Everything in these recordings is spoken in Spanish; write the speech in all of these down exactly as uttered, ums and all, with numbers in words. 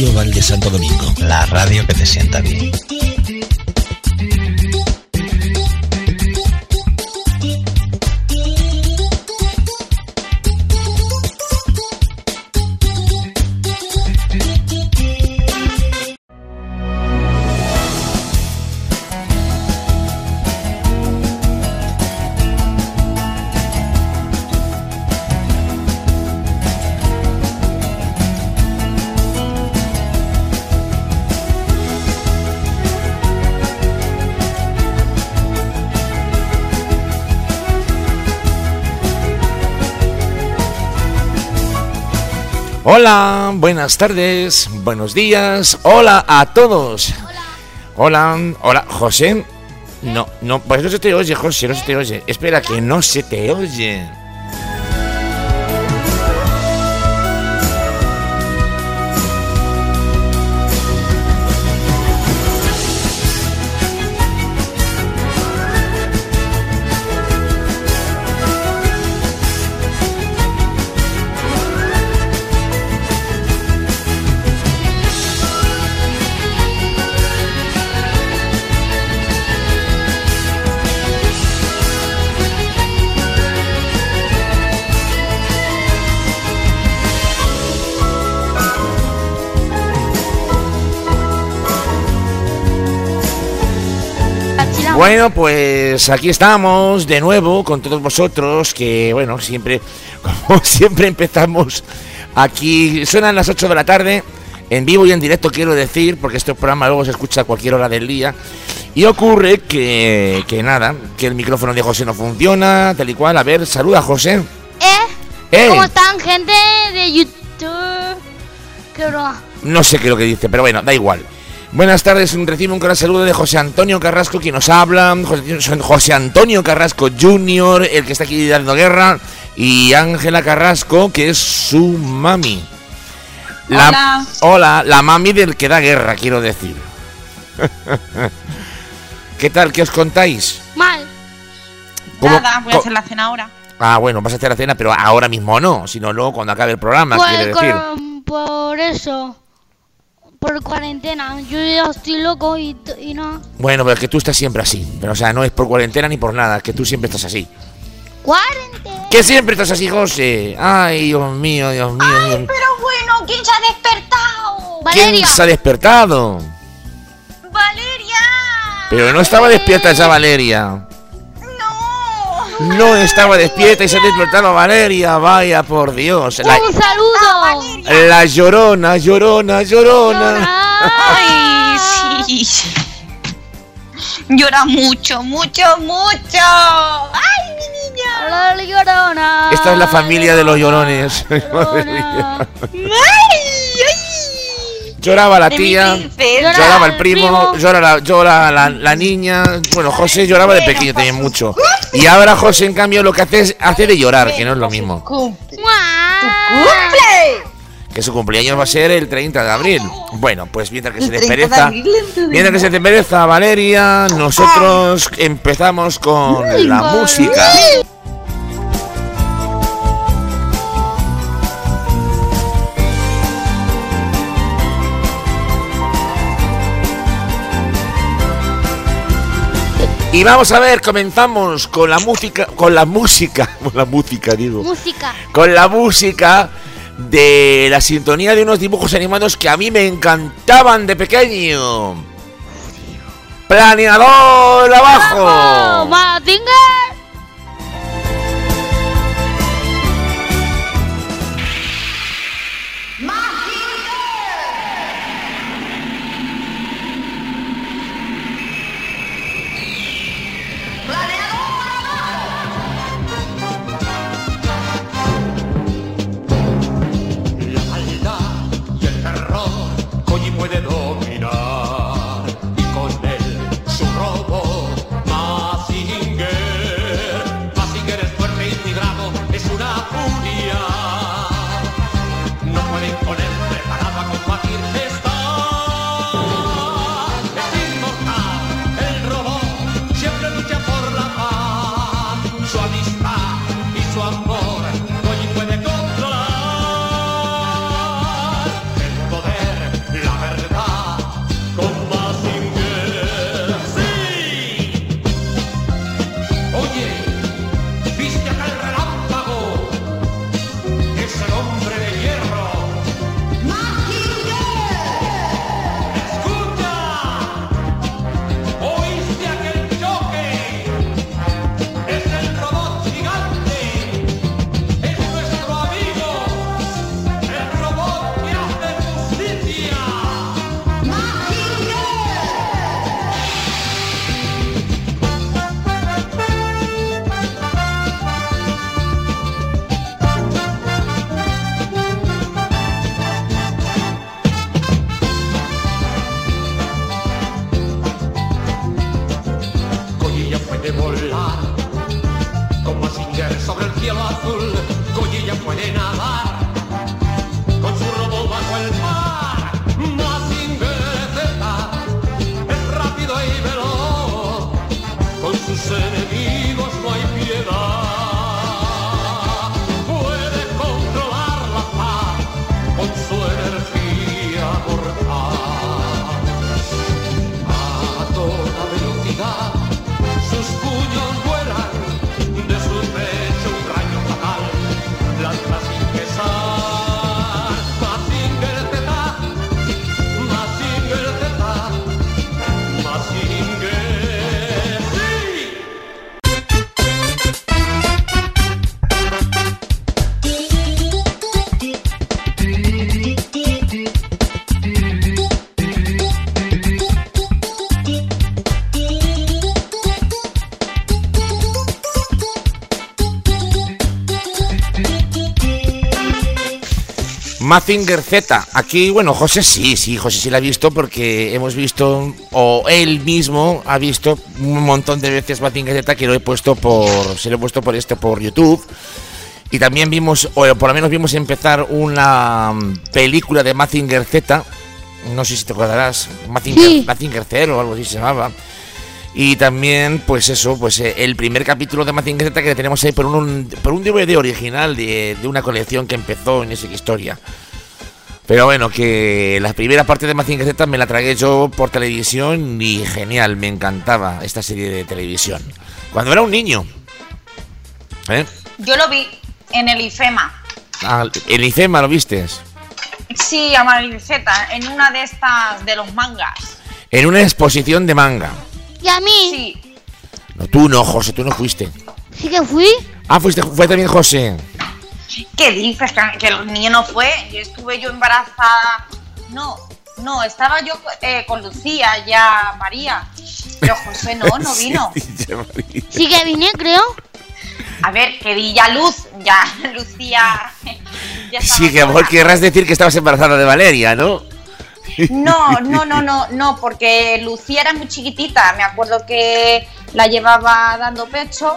Radio Val de Santo Domingo. La radio que te sienta bien. Hola, buenas tardes, buenos días, hola a todos. Hola, hola, hola, José. No, no, pues no se te oye, José, no se te oye. Espera, que no se te oye. Bueno, pues aquí estamos de nuevo con todos vosotros, que bueno, siempre, como siempre empezamos aquí, suenan las ocho de la tarde, en vivo y en directo quiero decir, porque este programa luego se escucha a cualquier hora del día, y ocurre que, que nada, que el micrófono de José no funciona, tal y cual. A ver, saluda, José. ¿Eh? ¿Eh? ¿Cómo están, gente de YouTube? ¿Qué broma? No sé qué es lo que dice, pero bueno, da igual. Buenas tardes, recibo un gran saludo de José Antonio Carrasco, quien nos habla, José, José Antonio Carrasco junior, el que está aquí dando guerra, y Ángela Carrasco, que es su mami. La, hola. Hola, la mami del que da guerra, quiero decir. ¿Qué tal? ¿Qué os contáis? Mal. Nada, voy a hacer la cena ahora. Ah, bueno, vas a hacer la cena, pero ahora mismo no, sino luego cuando acabe el programa, Pues, quiere decir. Por, por eso... Por cuarentena, yo ya estoy loco y, y no. Bueno, pero es que tú estás siempre así. Pero, o sea, no es por cuarentena ni por nada, es que tú siempre estás así. ¡Cuarentena! Que siempre estás así, José. Ay, Dios mío, Dios mío. Ay, Dios... pero bueno, ¿quién se ha despertado? ¿Quién Valeria. se ha despertado? ¡Valeria! Pero no estaba despierta esa Valeria. No. No estaba despierta y se ha despertado Valeria. Vaya por Dios. La, ¡Un saludo! la llorona, llorona, llorona. Ay, sí. Llora mucho, mucho, mucho. ¡Ay, mi niña! La llorona. Esta es la familia de los llorones. Llorona. ¡Ay, ay! Lloraba la De mi tía, princesa. lloraba el el primo, primo. llora, la, llora la, la niña. Bueno, José lloraba de pequeño también mucho. Y ahora José, en cambio, lo que hace es hace de llorar, que no es lo mismo. ¡Cumple! ¡Guau! ¡Cumple! Que su cumpleaños va a ser el treinta de abril. Bueno, pues mientras que se El treinta de despereza, abril en tu mientras que se despereza Valeria, nosotros empezamos con la música. Y vamos a ver, comenzamos con la música, con la música, con la música digo, Música. con la música de la sintonía de unos dibujos animados que a mí me encantaban de pequeño. Planeador abajo. ¡Mazinger! La maldad y el terror Koji puede dominar y con él su robot Mazinger. azul, Collilla puede nadar con su robo bajo el mar. Mazinger Z es rápido y veloz, con sus enemigos no hay piedad. Puede controlar la paz con su energía mortal. A toda velocidad sus puños vuelan, de su pecho un rayo fatal lanza sin cesar. Mazinger Z, Mazinger Z, Mazinger, ¡sí! Mazinger Z. Aquí, bueno, José sí, sí, José sí la ha visto porque hemos visto, o él mismo ha visto un montón de veces Mazinger Z, que lo he puesto por, se lo he puesto por esto, por YouTube. Y también vimos, o por lo menos vimos empezar una película de Mazinger Z, no sé si te acordarás, Mazinger, Sí. Mazinger Zero o algo así se llamaba. Y también, pues eso, pues eh, el primer capítulo de Mazinger Z que tenemos ahí por un, por un D V D original de, de una colección que empezó en esa historia. Pero bueno, que la primera parte de Mazinger Z me la tragué yo por televisión y genial, me encantaba esta serie de televisión. Cuando era un niño. ¿Eh? Yo lo vi en el IFEMA. Ah, el IFEMA, ¿lo vistes? Sí, Amarilceta, en una de estas de los mangas. En una exposición de manga. Y a mí, Sí. No, tú no, José, tú no fuiste. sí que fui. Ah, fuiste, fue también José. ¿Qué dices? Que, que el niño no fue. Yo estuve yo embarazada. No, no, estaba yo eh, con Lucía, ya María. Pero José no, no vino. Sí, ya vi. Sí que vine, creo. A ver, que vi ya luz, ya Lucía. Ya estaba Sí, que a lo mejor sola. querrás decir que estabas embarazada de Valeria, ¿no? No, no, no, no, no, porque Lucía era muy chiquitita. Me acuerdo que la llevaba dando pecho.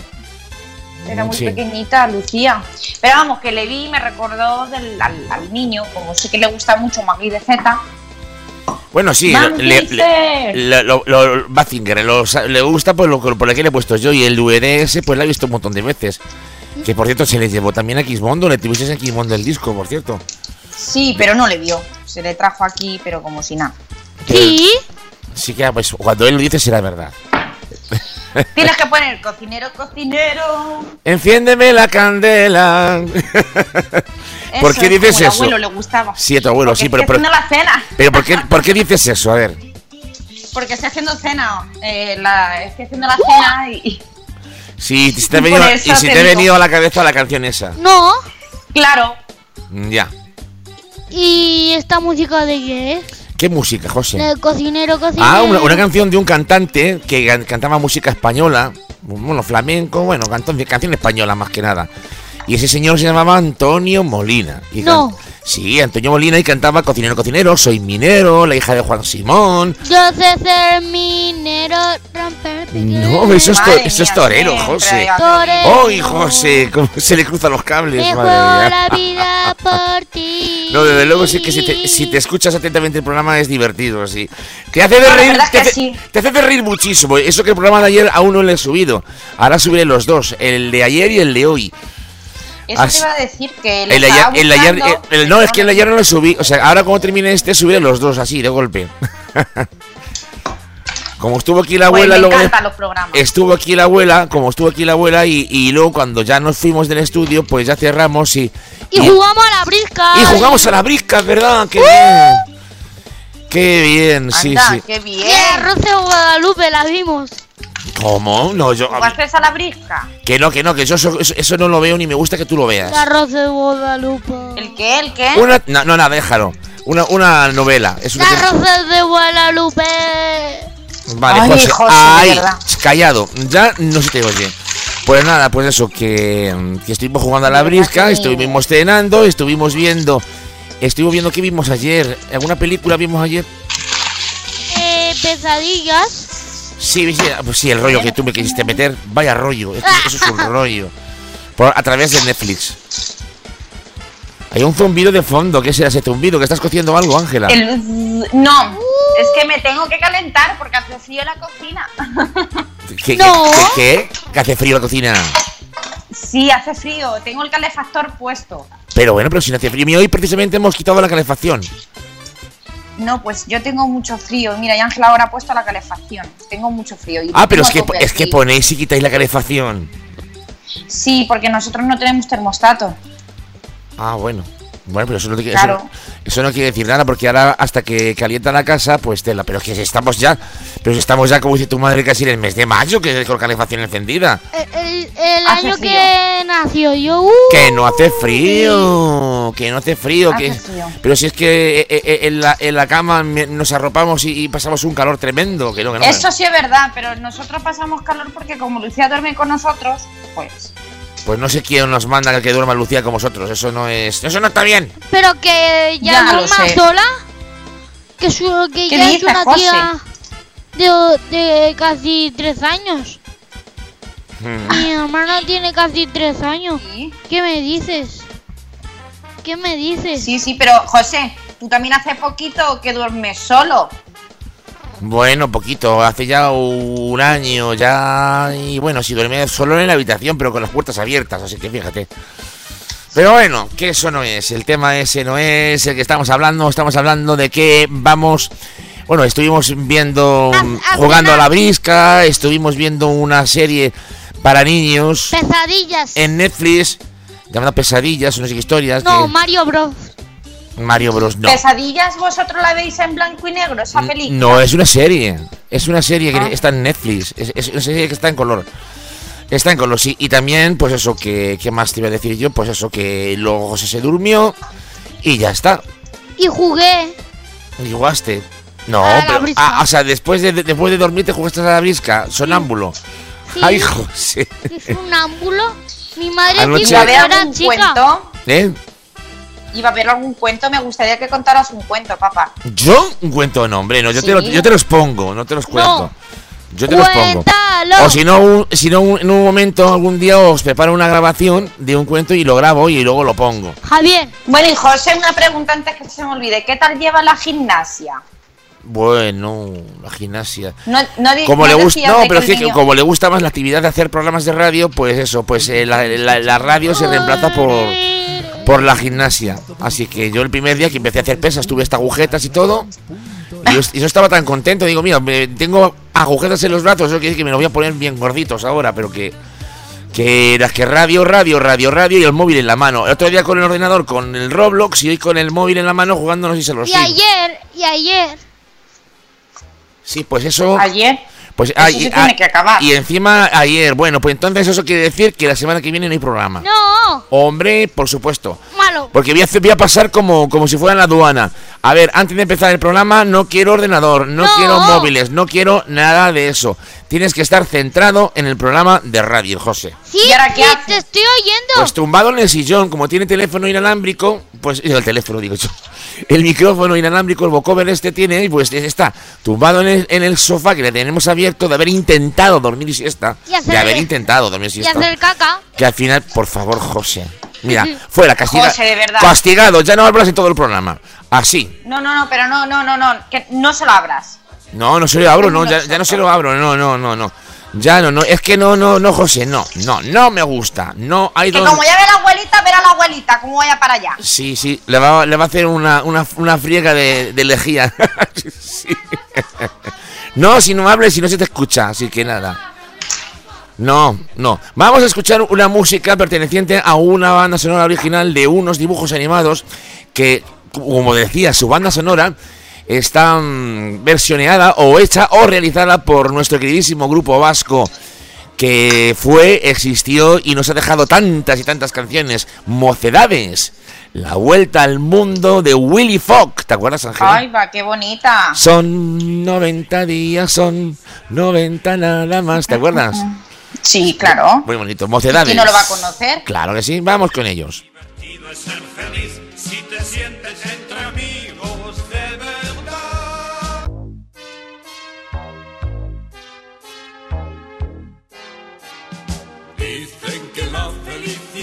Era muy Sí. pequeñita, Lucía. Pero vamos, que le vi y me recordó del, al, al niño, como sé que le gusta mucho Magui de Z. Bueno, sí, Mazinger. le, le, le- lo, lo- Mazinger, lo- le gusta por lo, por lo que le he puesto yo, y el D V D ese pues lo he visto un montón de veces. Que por cierto se le llevó también a Xmondo, le tuviste en Xmondo el disco, por cierto. Sí, pero no le vio. Se le trajo aquí, pero como si nada. Sí. Sí que pues cuando él lo dice será verdad. Tienes que poner cocinero, cocinero. Enciéndeme la candela. ¿Por Eso qué es dices como al eso? abuelo le gustaba. Sí, a tu abuelo, Porque sí, pero, estoy pero, haciendo la cena. pero ¿por, qué, ¿por qué dices eso? A ver. Porque estoy haciendo cena. Eh, la, estoy haciendo la cena y. Sí, si te ha Por venido, eso y si te te ha digo. venido a la cabeza la canción esa. No. Claro. Mm, Ya. ¿Y esta música de qué es? ¿Qué música, José? De cocinero, cocinero. Ah, una, una canción de un cantante que can- cantaba música española, bueno, flamenco, bueno, cantó canción española más que nada. Y ese señor se llamaba Antonio Molina. Y No. can- Sí, Antonio Molina, y cantaba Cocinero, cocinero, soy minero, la hija de Juan Simón. Yo sé ser minero, romper No, eso es, to- Madre eso es mía, torero, siempre José. hay algo. Torero. ¡Ay, José! ¿Cómo se le cruzan los cables? Me Madre juego mía. la vida por ti. No, desde luego sí que si te, si te escuchas atentamente el programa es divertido, sí. Te hace de No, la reír, verdad te que hace, sí. te hace de reír muchísimo. Eso que el programa de ayer aún no le he subido. Ahora subiré los dos, el de ayer y el de hoy. Eso Así- te iba a decir que lo El de ayer, estaba el de ayer- buscando, el- el- no, es que el de ayer no lo subí. O sea, ahora cuando termine este subiré los dos así, de golpe. Como estuvo aquí la Pues abuela, me luego encantan los programas. estuvo aquí la abuela, como estuvo aquí la abuela y, y luego cuando ya nos fuimos del estudio, pues ya cerramos y Y jugamos a la brisca. y jugamos a la brisca, ¿verdad? ¡Qué bien! ¡Qué bien! Sí, Anda, sí. qué Y bien. el arroz de Guadalupe la vimos. ¿Cómo? No, yo... ¿Jugaste a la brisca? Que no, que no, que yo eso, eso- eso no lo veo ni me gusta que tú lo veas. El arroz de Guadalupe. ¿El qué? ¿El qué? Una... No, no, nada, déjalo. Una, una novela. Es El una... arroz de Guadalupe. Vale, Ay, José. José, de Ay, verdad. callado. Ya no se te oye. Pues nada, pues eso, que, que estuvimos jugando a la De verdad brisca, que- estuvimos cenando, estuvimos viendo... Estuvimos viendo qué vimos ayer. ¿Alguna película vimos ayer? Eh, pesadillas. Sí, sí, pues sí, el rollo que tú me quisiste meter. Vaya rollo, eso, eso es un rollo. Por, a través de Netflix. Hay un zumbido de fondo. ¿Qué será ese zumbido? ¿Que estás cociendo algo, Ángela? El... No, es que me tengo que calentar porque hace frío en la cocina. ¿Qué, No. qué, qué, qué? ¿Que hace frío la cocina? Sí, hace frío, tengo el calefactor puesto. Pero bueno, pero si no hace frío. Mira, hoy precisamente hemos quitado la calefacción. No, pues yo tengo mucho frío. Mira, y Ángela ahora ha puesto la calefacción. Tengo mucho frío. Y Ah, pero es tengo que, tope es que frío. ponéis y quitáis la calefacción. Sí, porque nosotros no tenemos termostato. Ah, bueno. Bueno, pero eso no, eso, Claro. no- eso no quiere decir nada, porque ahora hasta que calienta la casa, pues tela. Pero es que si estamos ya, pero si estamos ya, como dice tu madre, casi en el mes de mayo, que es con calefacción encendida. El, el- el Hace año frío. que nació yo. Uh, Que no hace frío, que no hace frío, Hace que frío. pero si es que eh, eh, en la, en la cama me- nos arropamos y, y pasamos un calor tremendo, que no, que no. Eso sí es verdad, pero nosotros pasamos calor porque como Lucía duerme con nosotros, pues... Pues no sé quién nos manda que duerma Lucía con vosotros, eso no es, eso no está bien. Pero que ya, Ya no lo es más sé. sola. Que, su, que ¿Qué ya es dices, una José? tía de, de casi tres años. Hmm. Mi hermana tiene casi tres años. Sí, ¿Qué me dices? ¿Qué me dices? sí, sí, pero José, tú también hace poquito que duermes solo. Bueno, poquito, hace ya un año ya y bueno, si duerme solo en la habitación, pero con las puertas abiertas, así que fíjate. Pero bueno, que eso no es, el tema ese no es el que estamos hablando, estamos hablando de que vamos, bueno, estuvimos viendo, Haz- haz jugando a una- la brisca, estuvimos viendo una serie para niños Pesadillas. en Netflix, llamada Pesadillas, no sé qué historias, No, que Mario Bros. Mario Bros. No. ¿Pesadillas vosotros la veis en blanco y negro, esa película? No, es una serie. Es una serie que Ah. está en Netflix. Es, es una serie que está en color. Está en color, sí. Y también, pues eso, que ¿qué más te iba a decir yo? Pues eso, que luego José se durmió y ya está. Y jugué. Y jugaste. No, A la pero. brisca. Ah, o sea, después de, de- después de dormir te jugaste a la brisca, sonámbulo. Sí. Ay, José. Es un ámbulo. Mi madre Anoche- dijo ¿Iba a que ver era algún chica. cuento? ¿Eh? ¿Iba a ver algún cuento? Me gustaría que contaras un cuento, papá. ¿Yo? Un cuento, no, hombre, no, yo, te lo- Sí. yo te los pongo, no te los cuento. Yo te los pongo. Cuéntalo. O si no, un- si no un- en un momento, algún día os preparo una grabación de un cuento y lo grabo y luego lo pongo. Javier, Bueno, y José, una pregunta antes que se me olvide. ¿Qué tal lleva la gimnasia? Bueno, la gimnasia. No, no, di- Como no le gusta, decías no, de pero es el que niño- como le gusta más la actividad de hacer programas de radio, pues eso, pues eh, la, la- la radio se reemplaza por, por la gimnasia. Así que yo el primer día que empecé a hacer pesas tuve hasta agujetas y todo. Y yo, y yo estaba tan contento, digo, mira, me- tengo agujetas en los brazos, eso quiere decir que me lo voy a poner bien gorditos ahora, pero que que era que radio, radio, radio, radio y el móvil en la mano. El otro día con el ordenador, con el Roblox y hoy con el móvil en la mano jugando, no sé si se los y ayer, y ayer. Sí, pues eso. Ayer. Pues Eso ah, se y, tiene ah, que acabar. y encima ayer, bueno, pues entonces eso quiere decir que la semana que viene no hay programa. No, Hombre, por supuesto. malo. Porque voy a, hacer- voy a pasar como, como si fuera en la aduana. A ver, antes de empezar el programa, no quiero ordenador, no, No. quiero móviles, no quiero nada de eso. Tienes que estar centrado en el programa de radio, José. Sí, ¿Y ahora qué sí, haces? te estoy oyendo. Pues tumbado en el sillón, como tiene teléfono inalámbrico, pues el teléfono digo yo, el micrófono inalámbrico, el vocoder este tiene, y pues está tumbado en el, en el sofá que le tenemos abierto de haber intentado dormir siesta, Y hacer- de haber intentado dormir y siesta, hacer caca. que al final, por favor, José, mira, fuera, castigado, José, de verdad. castigado, ya no hablas en todo el programa, así, No, no, no, pero no, no, no, no, que no se lo abras. no, no se lo abro, no, ya, ya no se lo abro, no, no, no, no, ya no, no, es que no, no, no, José, no, no, no me gusta, no hay Que dos... como ya ve la abuelita, verá a la abuelita, como vaya para allá. Sí, sí, le va, le va a hacer una, una, una friega de, de lejía. Sí. No, si no hables, si no se te escucha, así que nada. No, no. Vamos a escuchar una música perteneciente a una banda sonora original de unos dibujos animados que, como decía, su banda sonora está mm, versioneada o hecha o realizada por nuestro queridísimo grupo vasco que fue, existió y nos ha dejado tantas y tantas canciones. Mocedades, la vuelta al mundo de Willy Fogg. ¿Te acuerdas, Ángela? Ay, va, qué bonita. Son noventa días, son noventa nada más. ¿Te acuerdas? Sí, claro. Muy bonito. Mocedades. ¿Quién no lo va a conocer? Claro que sí. Vamos con ellos. Divertido es ser feliz si te sientes entre amigos de verdad. Dicen que la felicidad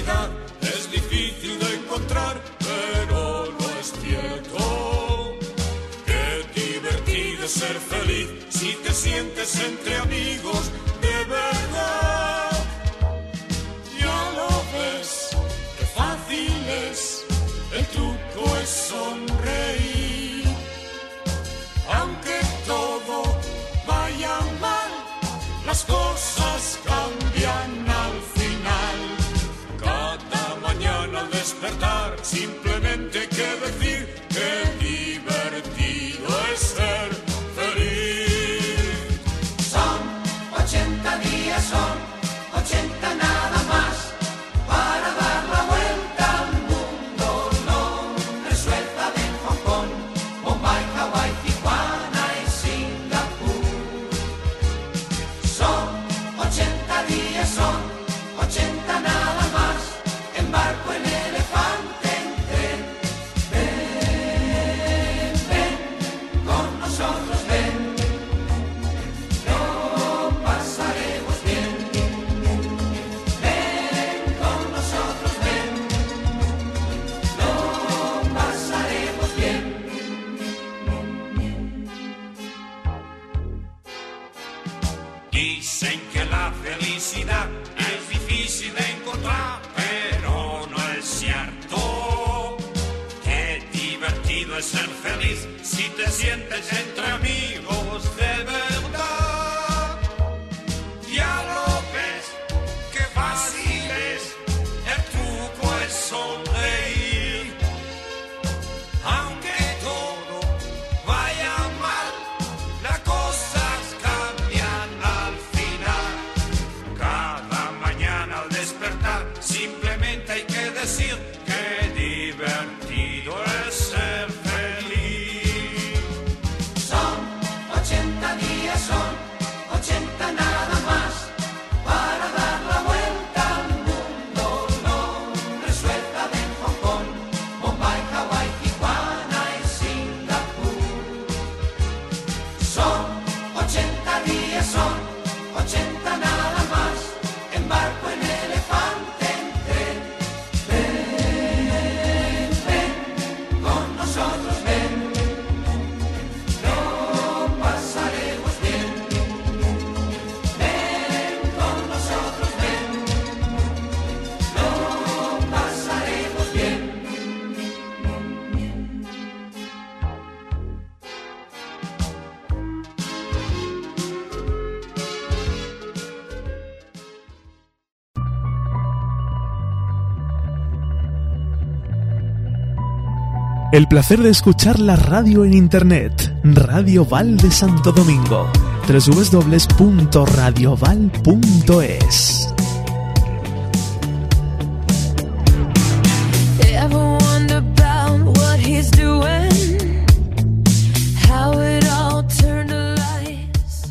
puedes ser feliz si te sientes entre amigos de verdad. Ya lo ves, qué fácil es, el truco es sonreír. Aunque todo vaya mal, las cosas cambian al final. Cada mañana al despertar, simplemente hay que decir que divertido es ser feliz. Son ochenta días, son ochenta nada más, para dar la vuelta al mundo. Londres, Suecia, de Hong Kong, Bombay, Hawái, Tijuana y Singapur. Son ochenta días, son ochenta nada más, en barco, en elefante, en tren. Ven, ven, con nosotros ven, lo pasaremos bien. Ven con nosotros ven, lo pasaremos bien. Dicen que la felicidad es difícil de encontrar, pero no es cierto. Qué divertido es ser feliz si te sientes entre amigos de verdad. Ya lo ves, qué fácil es, el truco es sonreír. Aunque todo vaya mal, las cosas cambian al final. Cada mañana al despertar, simplemente hay que decir que divertido es ser feliz. Son ochenta días, son ochenta nada más, para dar la vuelta al mundo. Londres, Suecia, de Hong Kong, Bombay, Hawái, Tijuana y Singapur. Son ochenta días, son ochenta nada más, en barco, en elefante, en tren. Ven, ven, con nosotros ven, lo pasaremos bien. Ven con nosotros ven, lo pasaremos bien. El placer de escuchar la radio en internet. Radio Val de Santo Domingo. doble u doble u doble u punto radio val punto es. Ever wonder about what he's doing? How it all turned to lies.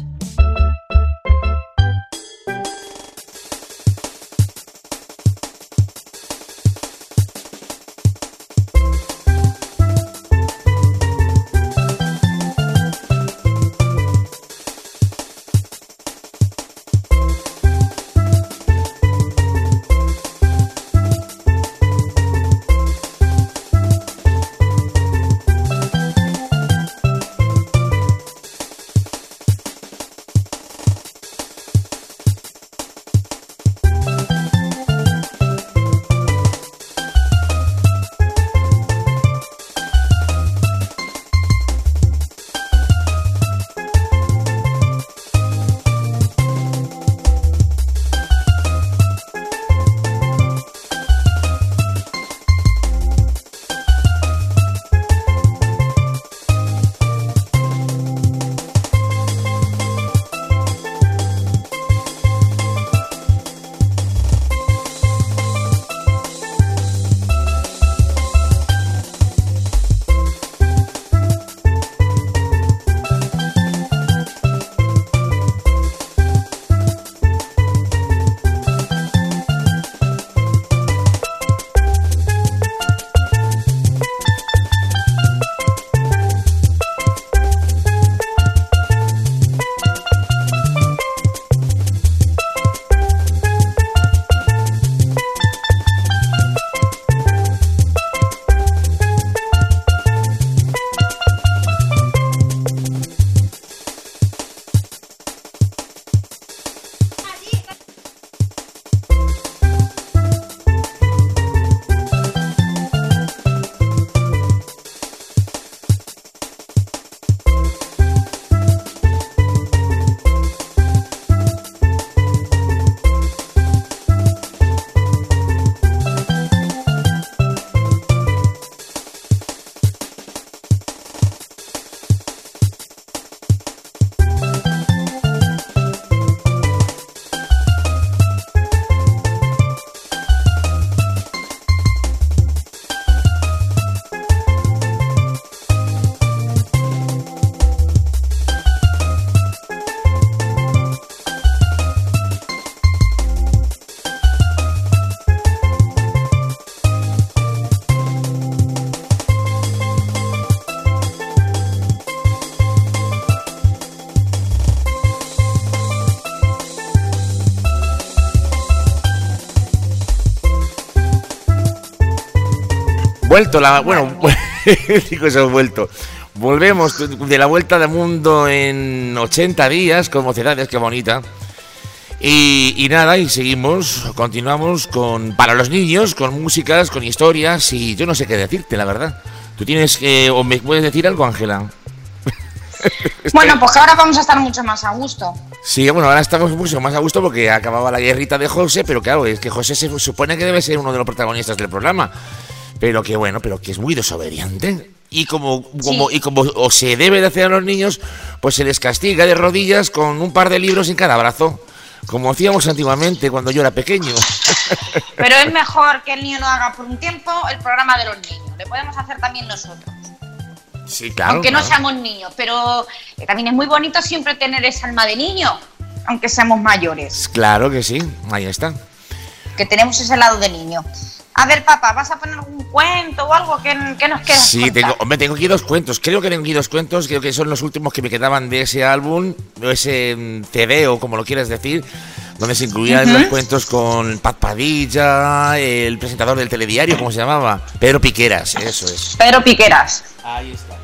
Vuelto la... Bueno, digo eso, vuelto. Volvemos de la vuelta del mundo en ochenta días con Mocedades, qué bonita. Y, y nada, y seguimos, continuamos con para los niños, con músicas, con historias, y yo no sé qué decirte, la verdad. Tú tienes que... ¿O me puedes decir algo, Ángela? Bueno, pues que ahora vamos a estar mucho más a gusto. Sí, bueno, ahora estamos mucho más a gusto porque acababa la guerrita de José, pero claro, es que José se supone que debe ser uno de los protagonistas del programa. Pero que bueno, pero que es muy desobediente. Y como, como, sí. y como o se debe de hacer a los niños, pues se les castiga de rodillas con un par de libros en cada brazo. Como hacíamos antiguamente cuando yo era pequeño. Pero es mejor que el niño no haga por un tiempo el programa de los niños. Le podemos hacer también nosotros. Sí, claro. Aunque claro. no seamos niños, pero también es muy bonito siempre tener esa alma de niño, aunque seamos mayores. Claro que sí, ahí está. Que tenemos ese lado de niño. A ver, papá, ¿vas a poner algún cuento o algo que, que nos quieras Sí, contar? tengo, hombre, tengo aquí dos cuentos. Creo que tengo aquí dos cuentos. Creo que son los últimos que me quedaban de ese álbum, o ese C D, o como lo quieras decir, donde se incluían uh-huh. los cuentos con Pat Padilla, el presentador del telediario, ¿cómo se llamaba? Pedro Piqueras, eso es. Pedro Piqueras. Ahí está.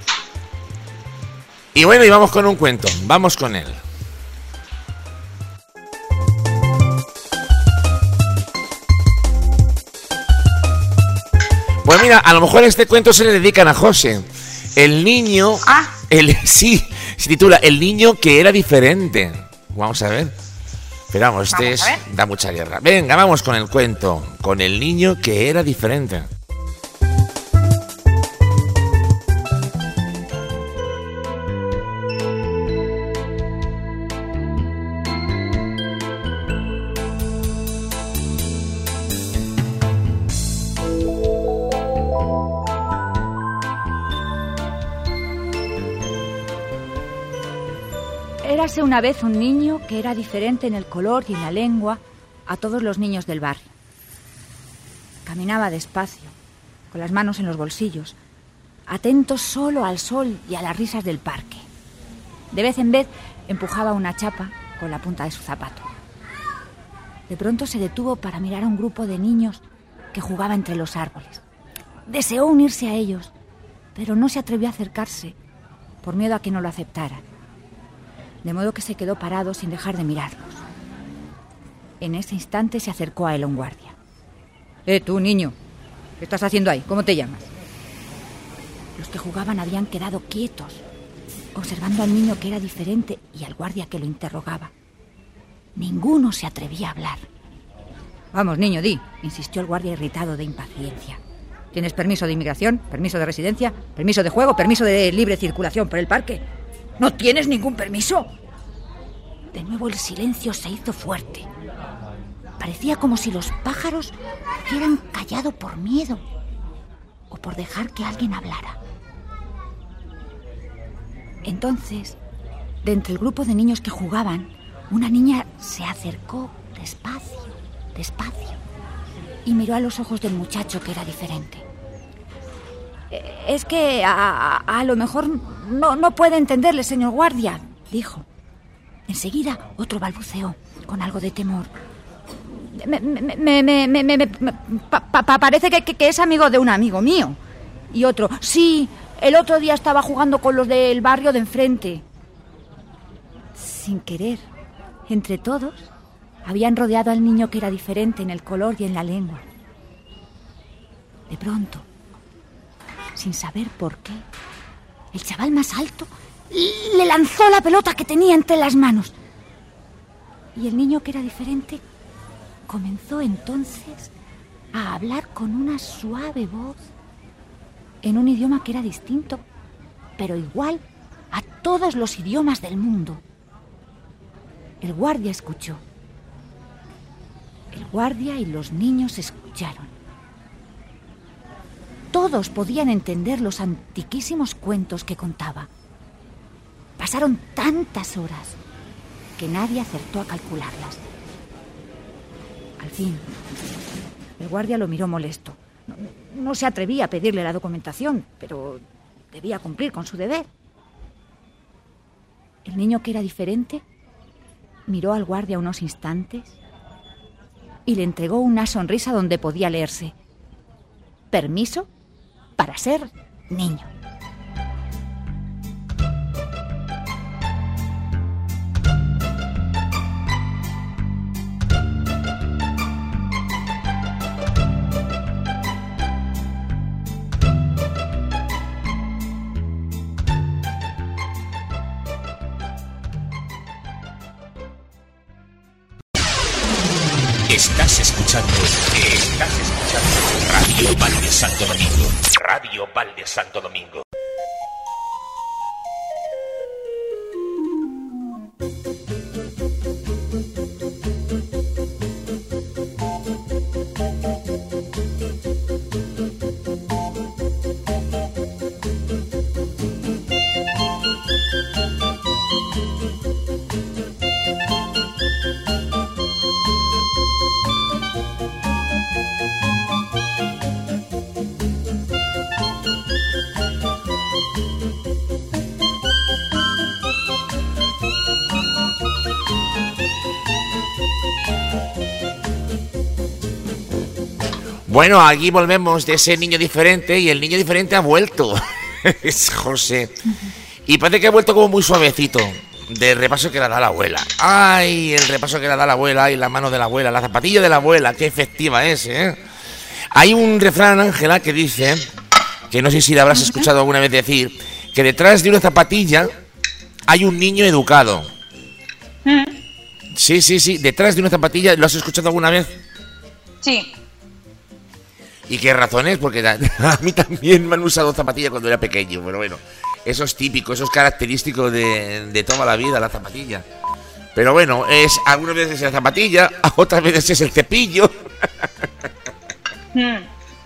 Y bueno, y vamos con un cuento. Vamos con él. Pues mira, a lo mejor este cuento se le dedican a José. El niño... Ah. El, sí, se titula El niño que era diferente. Vamos a ver. Pero vamos, este es, da mucha guerra. Venga, vamos con el cuento. Con el niño que era diferente. Érase una vez un niño que era diferente en el color y en la lengua a todos los niños del barrio. Caminaba despacio, con las manos en los bolsillos, atento solo al sol y a las risas del parque. De vez en vez empujaba una chapa con la punta de su zapato. De pronto se detuvo para mirar a un grupo de niños que jugaba entre los árboles. Deseó unirse a ellos, pero no se atrevió a acercarse por miedo a que no lo aceptaran. De modo que se quedó parado sin dejar de mirarlos. En ese instante se acercó a él un guardia. Eh, tú, niño, ¿qué estás haciendo ahí? ¿Cómo te llamas? Los que jugaban habían quedado quietos, observando al niño que era diferente y al guardia que lo interrogaba. Ninguno se atrevía a hablar. Vamos, niño, di, insistió el guardia irritado de impaciencia. ¿Tienes permiso de inmigración, permiso de residencia, permiso de juego, permiso de libre circulación por el parque? ¿No tienes ningún permiso? De nuevo el silencio se hizo fuerte. Parecía como si los pájaros hubieran callado por miedo o por dejar que alguien hablara. Entonces, de entre el grupo de niños que jugaban, una niña se acercó despacio, despacio, y miró a los ojos del muchacho que era diferente. Es que a, a, a lo mejor no, no puede entenderle, señor guardia, dijo. Enseguida otro balbuceó, con algo de temor. Me, me, me, me, me, me, me pa, pa, parece que, que, que es amigo de un amigo mío. Y otro, sí, el otro día estaba jugando con los del barrio de enfrente. Sin querer, entre todos, habían rodeado al niño que era diferente en el color y en la lengua. De pronto, sin saber por qué, el chaval más alto le lanzó la pelota que tenía entre las manos. Y el niño que era diferente comenzó entonces a hablar con una suave voz en un idioma que era distinto, pero igual a todos los idiomas del mundo. El guardia escuchó. El guardia y los niños escucharon. Todos podían entender los antiquísimos cuentos que contaba. Pasaron tantas horas que nadie acertó a calcularlas. Al fin, el guardia lo miró molesto. No, no se atrevía a pedirle la documentación, pero debía cumplir con su deber. El niño, que era diferente, miró al guardia unos instantes y le entregó una sonrisa donde podía leerse: permiso para ser niño. Estás escuchando, estás escuchando Radio Val de Santo Domingo. Radio Val de Santo Domingo. Bueno, aquí volvemos de ese niño diferente y el niño diferente ha vuelto. Es José. Y parece que ha vuelto como muy suavecito del repaso que le da la abuela. Ay, el repaso que le da la abuela y la mano de la abuela, la zapatilla de la abuela, qué efectiva es, ¿eh? Hay un refrán, Ángela, que dice, que no sé si la habrás escuchado alguna vez decir, que detrás de una zapatilla hay un niño educado. Sí, sí, sí, detrás de una zapatilla, ¿lo has escuchado alguna vez? Sí. ¿Y qué razones? Porque a mí también me han usado zapatillas cuando era pequeño, pero bueno, eso es típico, eso es característico de, de toda la vida, la zapatilla. Pero bueno, es algunas veces es la zapatilla, otras veces es el cepillo. Mm.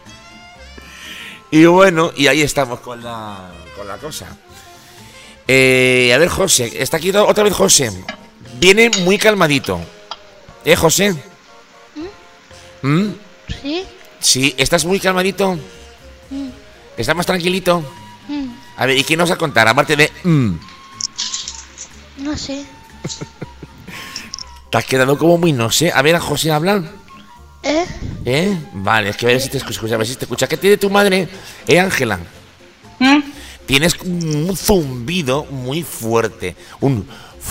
Y bueno, y ahí estamos con la, con la cosa. Eh, a ver, José, está aquí otra vez José. Viene muy calmadito. ¿Eh, José? ¿Mm? ¿Sí? Sí, ¿estás muy calmadito? Mm. ¿Estás más tranquilito? Mm. A ver, ¿y qué nos vas a contar? Aparte de... Mm. No sé. Te has quedado como muy no sé. A ver, a José habla. ¿Eh? ¿Eh? Vale, es que a ver si te escucha, a ver si te escucha. ¿Qué tiene tu madre? ¿Eh, Ángela? ¿Mm? Tienes un zumbido muy fuerte. Un...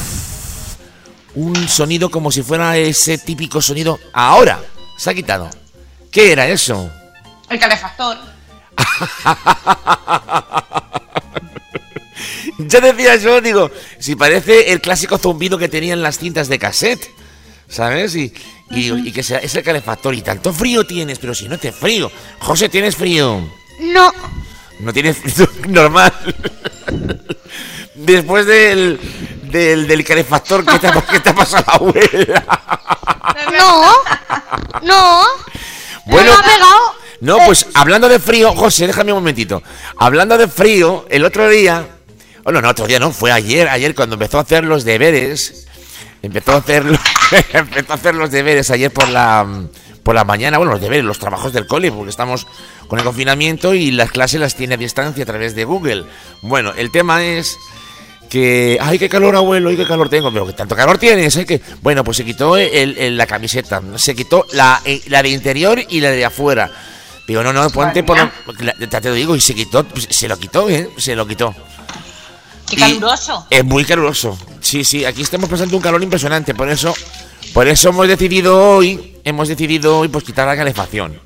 Un sonido como si fuera ese típico sonido... Ahora, se ha quitado. ¿Qué era eso? El calefactor. Ya decía yo, digo, si parece el clásico zumbido que tenían las cintas de cassette, ¿sabes? Y, y, uh-huh. y que sea, es el calefactor. Y tanto frío tienes, pero si no te frío. José, ¿tienes frío? No. No tienes frío, normal. Después del, del, del calefactor, ¿qué te, ¿qué te ha pasado a la abuela? No. No. Bueno, ¿me ha pegado? No, pues hablando de frío, José, déjame un momentito. Hablando de frío, el otro día, oh no, no, otro día no, fue ayer, ayer cuando empezó a hacer los deberes, empezó a hacer, empezó a hacer los deberes ayer por la, por la mañana, bueno, los deberes, los trabajos del cole, porque estamos con el confinamiento y las clases las tiene a distancia a través de Google. Bueno, el tema es que, ay, qué calor, abuelo, ay, qué calor tengo, pero que tanto calor tienes, ¿eh? Que, bueno, pues se quitó el, el, la camiseta, se quitó la, la de interior y la de afuera. Digo, no, no, ponte por la, ya te lo digo, y se quitó, se lo quitó, ¿eh? Se lo quitó. Qué caluroso. Y es muy caluroso. Sí, sí, aquí estamos pasando un calor impresionante, por eso, por eso hemos decidido hoy, hemos decidido hoy pues quitar la calefacción.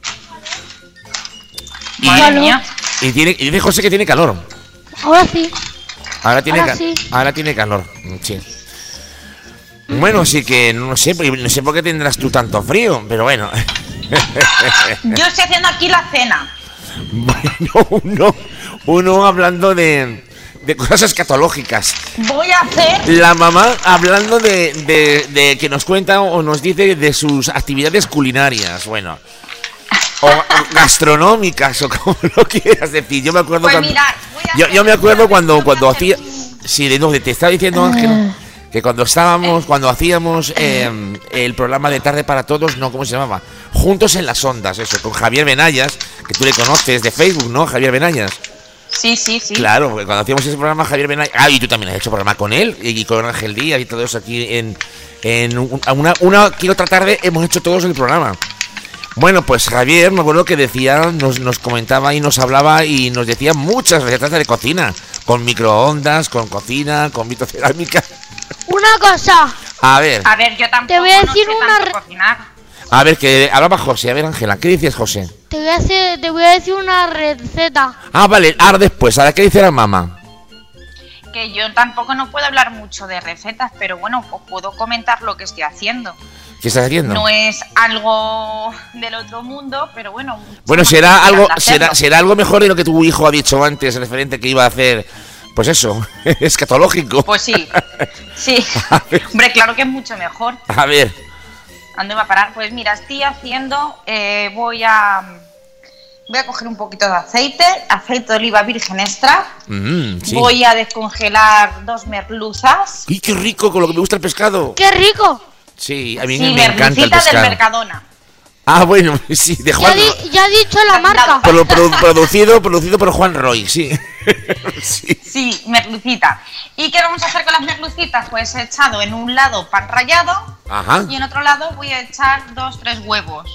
Y, y tiene, y dice José que tiene calor. Ahora sí. Ahora tiene, ahora, ca- sí. ahora tiene calor, sí. Bueno, sí que no sé, no sé por qué tendrás tú tanto frío, pero bueno. Yo estoy haciendo aquí la cena. Bueno, uno, uno hablando de, de cosas escatológicas. Voy a hacer... La mamá hablando de, de, de que nos cuenta o nos dice de sus actividades culinarias, bueno. O gastronómicas, o como lo quieras decir. Yo me acuerdo Pues cuando... mirad, voy a Yo, hacer- yo me acuerdo voy a cuando, hacer- cuando voy a hacer- hacía... Sí, de donde te estaba diciendo Ángel, que cuando estábamos, cuando hacíamos eh, el programa de Tarde para Todos, no, ¿cómo se llamaba? Juntos en las Ondas, eso, con Javier Benayas, que tú le conoces de Facebook, ¿no? Javier Benayas. Sí, sí, sí. Claro, porque cuando hacíamos ese programa, Javier Benayas... Ah, y tú también has hecho programa con él, y con Ángel Díaz y todo eso aquí en... en un- una, una que otra tarde hemos hecho todos el programa. Bueno, pues Javier, me acuerdo que decía, nos, nos comentaba y nos hablaba y nos decía muchas recetas de cocina, con microondas, con cocina, con vitrocerámica. Una cosa. A ver, A ver, yo tampoco Te voy a decir no sé una tanto re- cocinar. a ver, que hablaba José. A ver, Ángela, ¿qué dices, José? Te voy a hacer, te voy a decir una receta. Ah, vale, ahora después, ¿ahora qué dice la mamá? Que yo tampoco no puedo hablar mucho de recetas, pero bueno, os puedo comentar lo que estoy haciendo. ¿Qué estás haciendo? No es algo del otro mundo, pero bueno. Bueno, somos será capaces algo, de hacerlo. será, será algo mejor de lo que tu hijo ha dicho antes, referente que iba a hacer, pues eso, escatológico. Pues sí, sí. A ver. Hombre, claro que es mucho mejor. A ver, ¿A dónde va a parar? Pues mira, estoy haciendo, eh, voy a voy a coger un poquito de aceite, aceite de oliva virgen extra. mm, sí. Voy a descongelar dos merluzas. ¡Uy, qué rico, con lo que me gusta el pescado! ¡Qué rico! Sí, a mí Sí, me encanta el merlucitas del pescado. Mercadona. Ah, bueno, sí, de Ya, Juan di- ya ha dicho la marca. Pro- pro- producido, producido por Juan Roy, sí. Sí. Sí, merlucita. ¿Y qué vamos a hacer con las merlucitas? Pues he echado en un lado pan rallado Ajá. y en otro lado voy a echar dos, tres huevos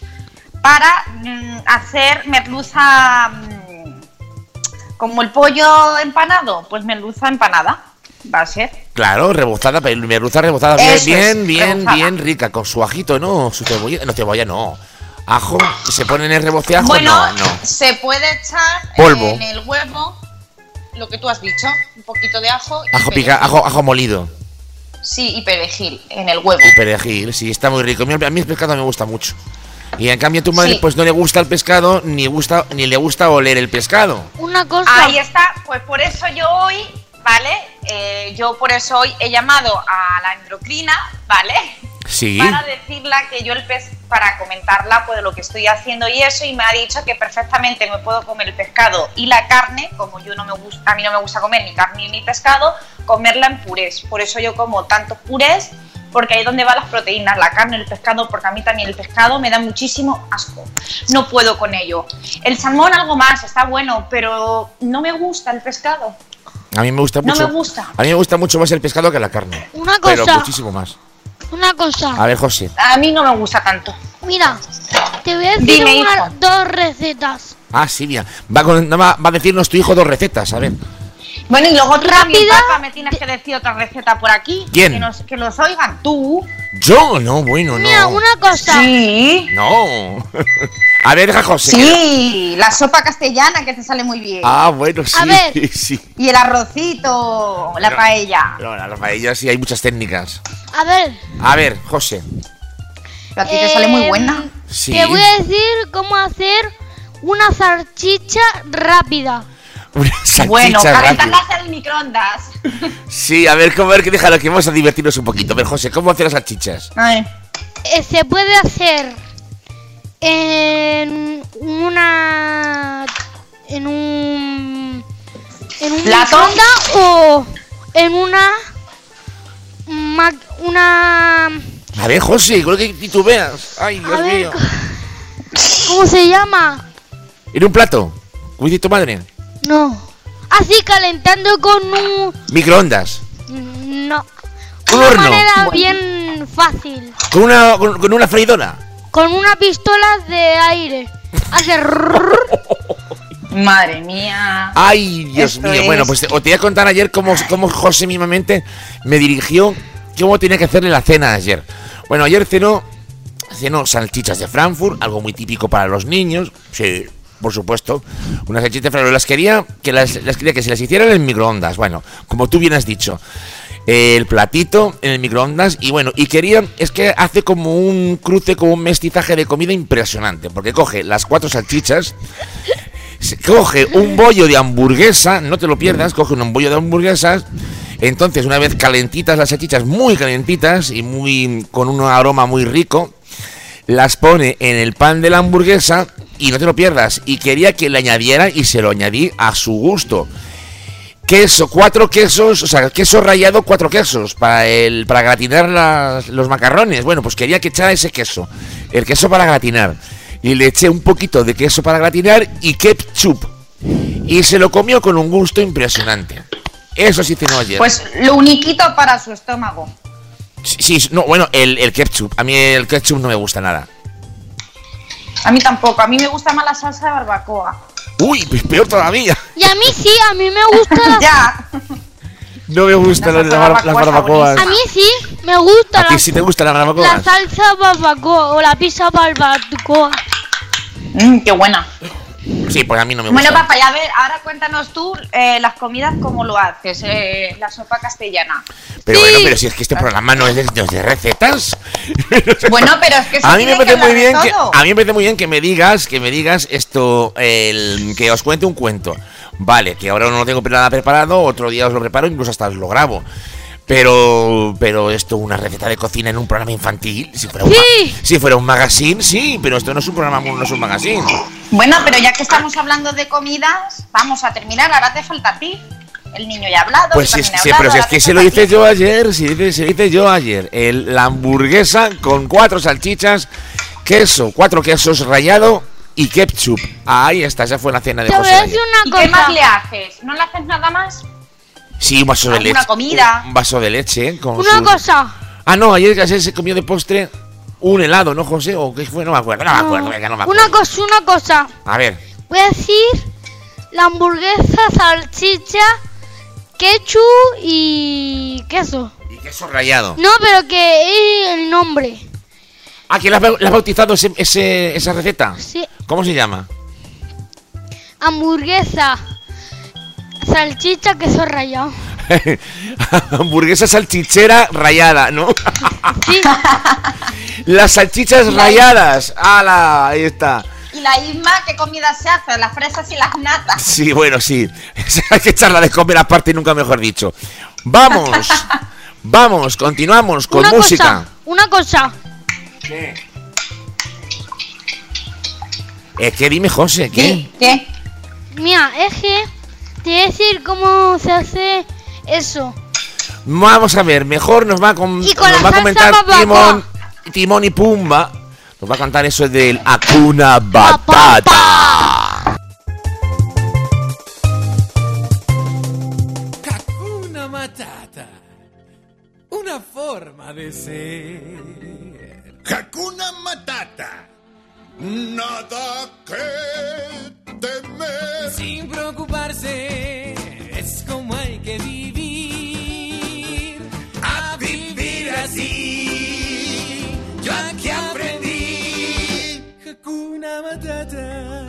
para mm, hacer merluza mm, como el pollo empanado, pues merluza empanada va a ser. Claro, rebozada, pero merluza rebozada, bien, Eso bien, es, bien, rebozada. bien rica, con su ajito, ¿no? Su cebolla, no, cebolla no. Ajo, ¿se pone en el reboce ajo? Bueno, no, no. se puede echar Polvo. en el huevo lo que tú has dicho, un poquito de ajo. y Ajo pica, perejil. ajo, ajo molido. Sí, y perejil en el huevo. Y perejil, sí, está muy rico. A mí el pescado me gusta mucho. Y en cambio a tu madre Sí. pues no le gusta el pescado, ni gusta, ni le gusta oler el pescado. Una cosa. Ahí está, pues por eso yo hoy, ¿vale? Eh, yo por eso hoy he llamado a la endocrina, ¿vale? Sí. Para decirla que yo el pez, para comentarla pues de lo que estoy haciendo y eso, y me ha dicho que perfectamente me puedo comer el pescado y la carne, como yo no me gusta, a mí no me gusta comer ni carne ni pescado, comerla en purés. Por eso yo como tantos purés, porque ahí es donde van las proteínas, la carne, el pescado, porque a mí también el pescado me da muchísimo asco. No puedo con ello. El salmón algo más, está bueno, pero no me gusta el pescado. A mí me gusta No mucho. me gusta. A mí me gusta mucho más el pescado que la carne. Una Pero cosa. muchísimo más. Una cosa. A ver, José. A mí no me gusta tanto. Mira, te voy a decir Dime, una- hijo. dos recetas. Ah, sí, mira. Va, con- va, va a decirnos tu hijo dos recetas, a ver. Bueno, y luego tú también, Rápida. papá, me tienes que decir otra receta por aquí. ¿Quién? Que, nos, que los oigan tú. Yo, no, bueno, no. Mira, una cosa. Sí. No. A ver, deja José. Sí, la sopa castellana que te sale muy bien. Ah, bueno, sí. A ver. Sí. Y el arrocito, la No. paella. No, a las paellas sí hay muchas técnicas. A ver. A ver, José. A ti te sale muy em, buena. Sí. Te voy a decir cómo hacer una salchicha rápida. Una salchicha Bueno, rápida. calentarlas en el microondas. Sí, a ver, cómo, a ver, que déjalo, que vamos a divertirnos un poquito. A ver, José, ¿cómo hacer las salchichas? Ay. Eh, se puede hacer en una en un en un ¿Plato? microondas o en una ma- una A ver, José, creo que titubeas. Ay, Dios a ver mío. ¿cómo se llama? ¿En un plato? ¿Cómo dice tu madre? No, así calentando con un Microondas. no Un una horno. manera Bueno. bien fácil, Con una, con, con una freidora. con una pistola de aire. Hace rrrr. Madre mía. Ay, Dios Esto mío. es- Bueno, pues te, os te voy a contar ayer cómo, cómo José mismamente me dirigió cómo tenía que hacerle la cena ayer. Bueno, ayer cenó, cenó salchichas de Frankfurt, algo muy típico para los niños. Sí, por supuesto. Unas salchichas de Frankfurt. Las quería que, las, las quería que se las hicieran en el microondas. Bueno, como tú bien has dicho. El platito en el microondas y bueno, y quería, es que hace como un cruce, como un mestizaje de comida impresionante, porque coge las cuatro salchichas, se- coge un bollo de hamburguesa, no te lo pierdas, coge un bollo de hamburguesas, entonces una vez calentitas las salchichas, muy calentitas y muy con un aroma muy rico, las pone en el pan de la hamburguesa y no te lo pierdas, y quería que le añadiera y se lo añadí a su gusto. Queso, cuatro quesos, o sea, queso rallado, cuatro quesos para el para gratinar las- los macarrones. Bueno, pues quería que echara ese queso, el queso para gratinar. Y le eché un poquito de queso para gratinar y ketchup. Y se lo comió con un gusto impresionante. Eso sí cenó ayer. Pues lo uniquito para su estómago. Sí, sí, no, bueno, el, el ketchup. A mí el ketchup no me gusta nada. A mí tampoco, a mí me gusta más la salsa de barbacoa. Uy, pues peor todavía. Y a mí sí, a mí me gusta. Ya. No me gustan las, las barbacoas. A mí sí, me gusta. ¿A ti la, sí te gustan las barbacoas? La salsa barbacoa o la pizza barbacoa. Mmm, qué buena. Sí, pues a mí no me gusta. Bueno, papá, ya a ver, ahora cuéntanos tú eh, las comidas, cómo lo haces, eh, la sopa castellana. Pero Sí. bueno, pero si es que este programa no es de, no es de recetas. Bueno, pero es que se a mí me tiene que parece muy hablar de bien que todo. a mí me parece muy bien que me digas, que me digas esto, el que os cuente un cuento. Vale, que ahora no lo tengo nada preparado, otro día os lo preparo, incluso hasta os lo grabo. Pero, pero esto, una receta de cocina en un programa infantil, si fuera un, Sí. ma- si fuera un magazine, sí, pero esto no es un programa, no es un magazine. Bueno, pero ya que estamos hablando de comidas, vamos a terminar, ahora te falta a ti. El niño ya ha hablado, Pues yo sí, también he sí, hablado, pero si es ahora que te se lo falta a hice ti. yo ayer, si dice, se lo hice yo ayer, el, la hamburguesa con cuatro salchichas, queso, cuatro quesos rallado y ketchup. Ahí está, esa fue la cena de Te voy José a ayer. decir ¿Y una qué más cosa. le haces? ¿No le haces nada más? Sí, un vaso de ¿Alguna leche. comida? Un vaso de leche. Con Una su- cosa. Ah, no, ayer, ayer se comió de postre un helado, ¿no, José? ¿O qué fue? No me acuerdo, no me acuerdo, venga, no me acuerdo. Una cosa, una cosa. A ver, Voy a decir la hamburguesa, salchicha, ketchup y queso. y queso rallado. No, pero que es el nombre. Ah, ¿que le has, bau- le has bautizado ese, ese- esa receta? Sí. ¿Cómo se llama? Hamburguesa, salchicha, queso rallado. Hamburguesa salchichera rallada, ¿no? Sí. Las salchichas rayadas. ¡Hala! Ahí está. ¿Y la Isma qué comida se hace? Las fresas y las natas. Sí, bueno, sí. Hay que echarla de comer aparte, nunca mejor dicho. Vamos. Vamos, continuamos con una música. cosa, una cosa. ¿Qué? Eh, ¿Qué dime, José? ¿Qué? Sí, ¿qué? Mira, es que te voy a decir cómo se hace eso. Vamos a ver, mejor nos va a, com- Y con nos la va a salsa comentar barbacoa. Timón, Timón y Pumba. Nos va a cantar eso del Hakuna Batata. Hakuna Matata. Una forma de ser. Hakuna Matata. Nada que temer. Sin preocuparse, es como hay que vivir. A vivir así. Yo aquí aprendí. Hakuna Matata.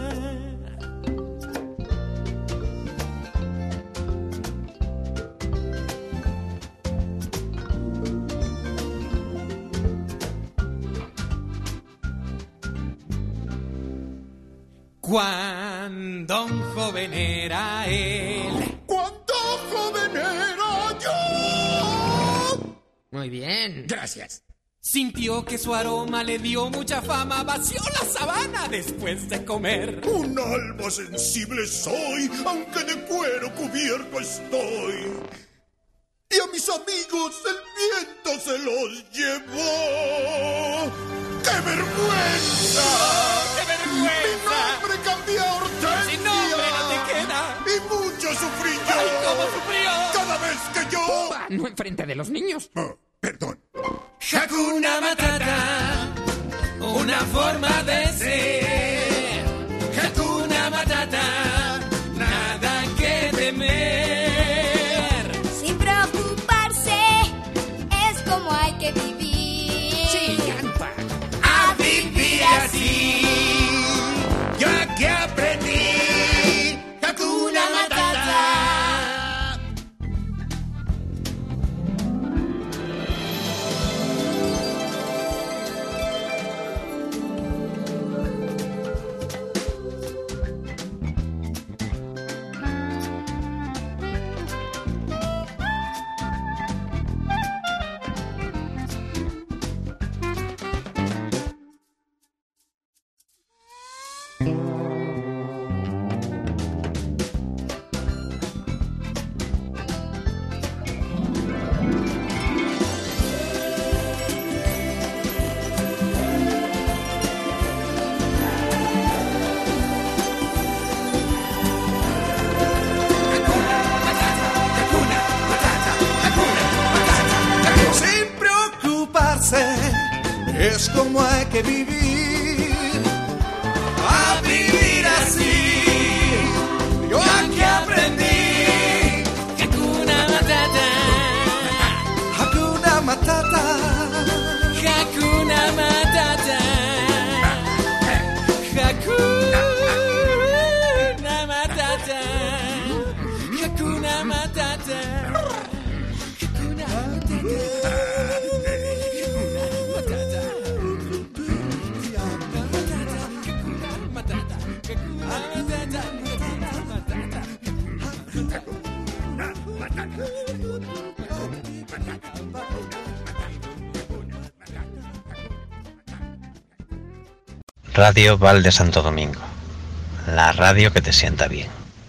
Cuando un joven era él. ¿Cuánto joven era yo? Muy bien. Gracias. Sintió que su aroma le dio mucha fama, vació la sabana después de comer. Un alma sensible soy, aunque de cuero cubierto estoy. Y a mis amigos el viento se los llevó. ¡Qué vergüenza! ¡Qué vergüenza! Mi nombre cambió a Hortensia. Sin nombre no te queda. Y mucho sufrí yo. ¡Ay, cómo sufrió! Cada vez que yo... Pumba, no enfrente de los niños. Oh, perdón. Hakuna Matata, una forma de ser. Hakuna Matata, nada que temer. Sin preocuparse, es como hay que vivir. Sí, canta. A vivir así. Yo aquí aprendí. Hakuna Matata. Sin preocuparse, es como hay que vivir. Radio Val de Santo Domingo, la radio que te sienta bien.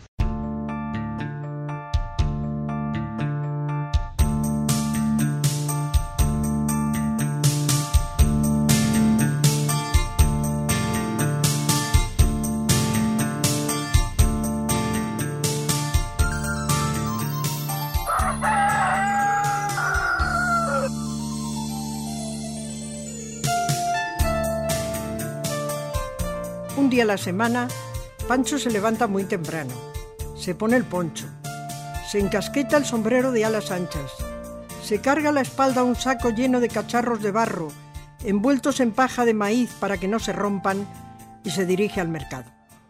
Un día a la semana, Pancho se levanta muy temprano, se pone el poncho, se encasqueta el sombrero de alas anchas, se carga a la espalda un saco lleno de cacharros de barro, envueltos en paja de maíz para que no se rompan, y se dirige al mercado.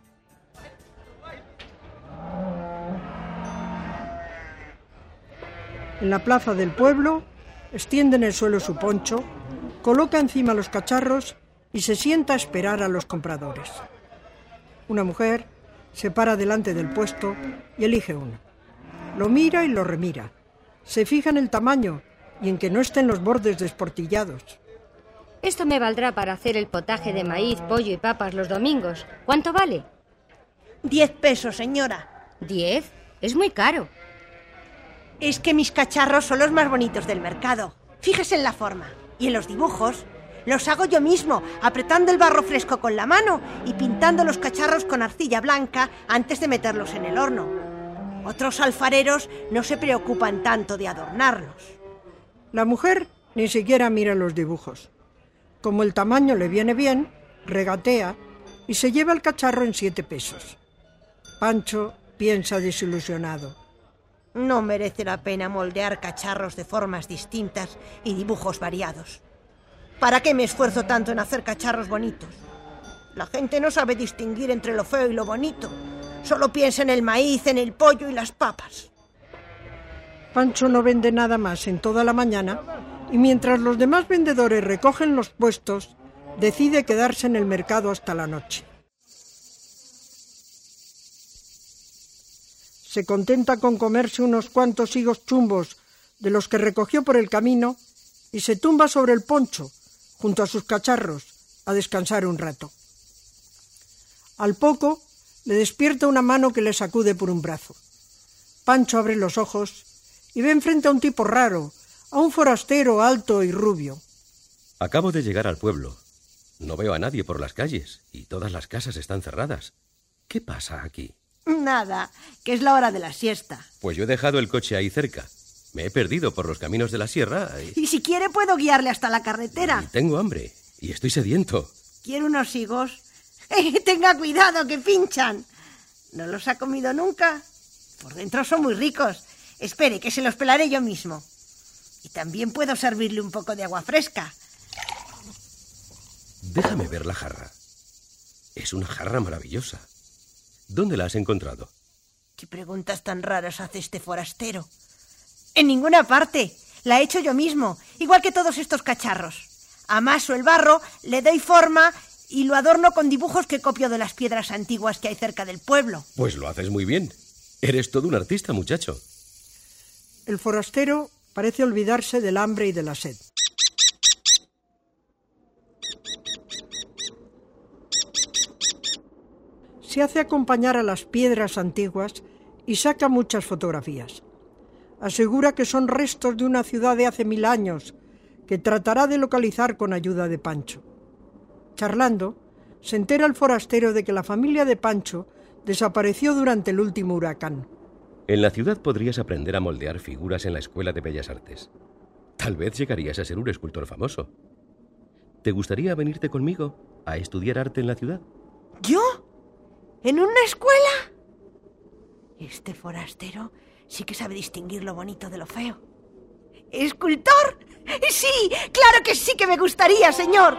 En la plaza del pueblo, extiende en el suelo su poncho, coloca encima los cacharros y se sienta a esperar a los compradores. Una mujer se para delante del puesto y elige uno. Lo mira y lo remira. Se fija en el tamaño y en que no estén los bordes desportillados. Esto me valdrá para hacer el potaje de maíz, pollo y papas los domingos. ¿Cuánto vale? Diez pesos, señora. ¿Diez? Es muy caro. Es que mis cacharros son los más bonitos del mercado. Fíjese en la forma y en los dibujos. Los hago yo mismo, apretando el barro fresco con la mano y pintando los cacharros con arcilla blanca antes de meterlos en el horno. Otros alfareros no se preocupan tanto de adornarlos. La mujer ni siquiera mira los dibujos. Como el tamaño le viene bien, regatea y se lleva el cacharro en siete pesos. Pancho piensa desilusionado. No merece la pena moldear cacharros de formas distintas y dibujos variados. ¿Para qué me esfuerzo tanto en hacer cacharros bonitos? La gente no sabe distinguir entre lo feo y lo bonito. Solo piensa en el maíz, en el pollo y las papas. Pancho no vende nada más en toda la mañana y mientras los demás vendedores recogen los puestos, decide quedarse en el mercado hasta la noche. Se contenta con comerse unos cuantos higos chumbos de los que recogió por el camino y se tumba sobre el poncho, junto a sus cacharros, a descansar un rato. Al poco, le despierta una mano que le sacude por un brazo. Pancho abre los ojos y ve enfrente a un tipo raro, a un forastero alto y rubio. Acabo de llegar al pueblo. No veo a nadie por las calles y todas las casas están cerradas. ¿Qué pasa aquí? Nada, que es la hora de la siesta. Pues yo he dejado el coche ahí cerca. Me he perdido por los caminos de la sierra y... Y si quiere puedo guiarle hasta la carretera. y tengo hambre y estoy sediento. ¿Quiere unos higos? Tenga cuidado, que pinchan. ¿No los ha comido nunca? Por dentro son muy ricos. Espere, que se los pelaré yo mismo. Y también puedo servirle un poco de agua fresca. Déjame ver la jarra. Es una jarra maravillosa. ¿Dónde la has encontrado? ¿Qué preguntas tan raras hace este forastero? En ninguna parte. La he hecho yo mismo, igual que todos estos cacharros. Amaso el barro, le doy forma y lo adorno con dibujos que copio de las piedras antiguas que hay cerca del pueblo. Pues lo haces muy bien. Eres todo un artista, muchacho. El forastero parece olvidarse del hambre y de la sed. Se hace acompañar a las piedras antiguas y saca muchas fotografías. Asegura que son restos de una ciudad de hace mil años, que tratará de localizar con ayuda de Pancho. Charlando, se entera el forastero de que la familia de Pancho desapareció durante el último huracán. En la ciudad podrías aprender a moldear figuras en la Escuela de Bellas Artes. Tal vez llegarías a ser un escultor famoso. ¿Te gustaría venirte conmigo a estudiar arte en la ciudad? ¿Yo? ¿En una escuela? Este forastero sí que sabe distinguir lo bonito de lo feo. ¿Escultor? Sí, claro que sí que me gustaría, señor.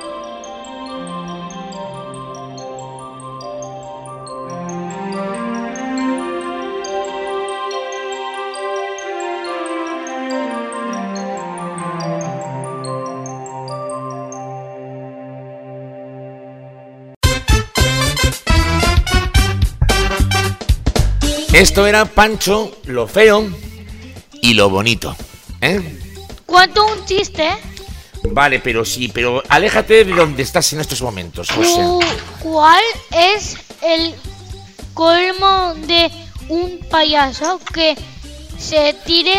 Esto era Pancho, lo feo y lo bonito, ¿eh? Cuento un chiste. Vale, pero sí, pero aléjate de donde estás en estos momentos, José. Cu- ¿Cuál es el colmo de un payaso que se tire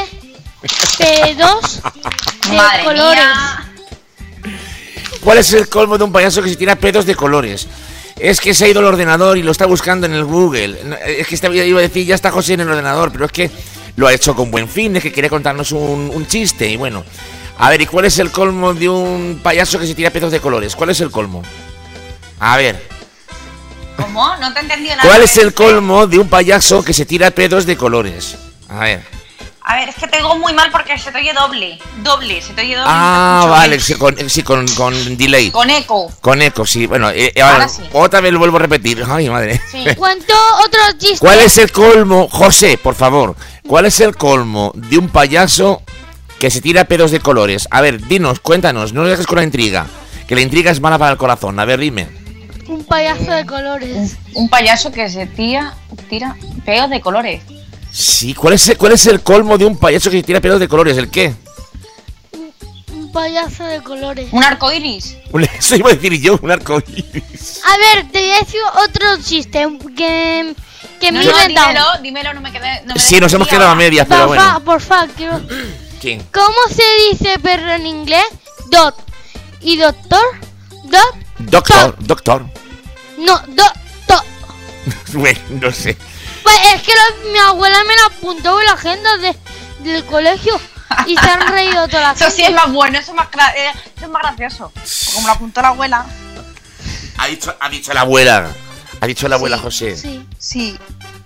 pedos de Madre colores? mía. ¿Cuál es el colmo de un payaso que se tira pedos de colores? Es que se ha ido al ordenador y lo está buscando en el Google. No, Es que esta- iba a decir, ya está José en el ordenador, pero es que lo ha hecho con buen fin, es que quería contarnos un, un chiste. Y bueno, a ver, ¿y cuál es el colmo de un payaso que se tira pedos de colores? ¿Cuál es el colmo? A ver, ¿Cómo? No te he entendido nada. ¿cuál es el colmo de un payaso que se tira pedos de colores? A ver. A ver, es que te oigo muy mal porque se te oye doble. Doble, se te oye doble. Ah, no te escucho vale, bien. sí, con, sí, con, con delay. Con eco. Con eco, sí. Bueno, eh, eh, Ahora ahora, sí. otra vez lo vuelvo a repetir. Ay, madre. Cuento otro chiste. ¿Cuál es el colmo, José, por favor? ¿Cuál es el colmo de un payaso que se tira pedos de colores? A ver, dinos, cuéntanos, no lo dejes con la intriga. Que la intriga es mala para el corazón. A ver, dime. Un payaso de colores. Un payaso que se tira, tira peos de colores. Sí, ¿cuál es, el, ¿cuál es el colmo de un payaso que se tira pedos de colores? ¿El qué? Un payaso de colores. Un arco iris. Eso iba a decir yo, un arcoíris. A ver, te voy a decir otro chiste que, que me No, he no, inventado. dímelo, dímelo, no me quedé. No me Sí, nos hemos decidí quedado a ahora. medias, pero Porfa, bueno. porfa, quiero... ¿Quién? ¿Cómo se dice perro en inglés? Dot. ¿Y doctor? Dot. Doctor, doctor. No, dot, dot. Bueno, no sé. Pues es que lo- mi abuela me la apuntó en la agenda de, del colegio y se han reído toda la Eso sí gente. es más bueno, eso es más, gra- eh, eso es más gracioso. Como lo apuntó la abuela. Ha dicho, ha dicho la abuela. Ha dicho la abuela José. Sí. Sí.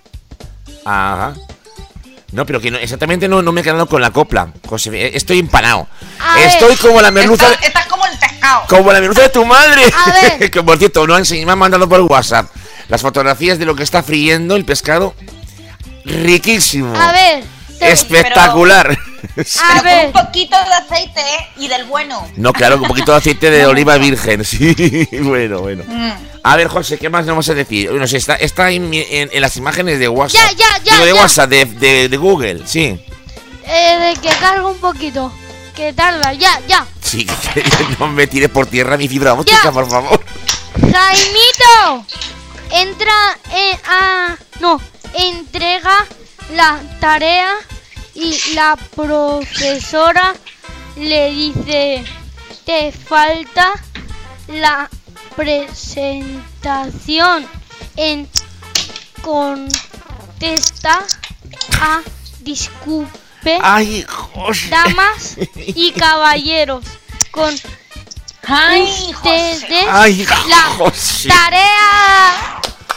Ajá. No, pero que no, exactamente no, no me he quedado con la copla, José. eh, Estoy empanado. A ver. Estoy como la merluza. Estás, estás como el pescado. Como la merluza de tu madre. A ver. Que por cierto, no han enseñado, me han mandado por WhatsApp las fotografías de lo que está friendo el pescado. Riquísimo. A ver. te- Espectacular. A Pero ver. con un poquito de aceite, ¿eh? Y del bueno. No, claro, con un poquito de aceite de oliva virgen. Sí, bueno, bueno. Mm. A ver, José, ¿qué más nos vamos a decir? Bueno, sí, está, está en, en- en las imágenes de WhatsApp. Ya, ya, ya, Digo, de ya. WhatsApp, de, de, de Google, sí. Eh, de que carga un poquito. Que tarda. Ya, ya. Sí, que no me tires por tierra mi fibra óptica, Ya. por favor. Jaimito. Entra eh, a... No. Entrega la tarea y la profesora le dice: te falta la presentación. En contesta a disculpe, Ay, José. damas y caballeros, con Ay, ustedes Ay, la José. tarea.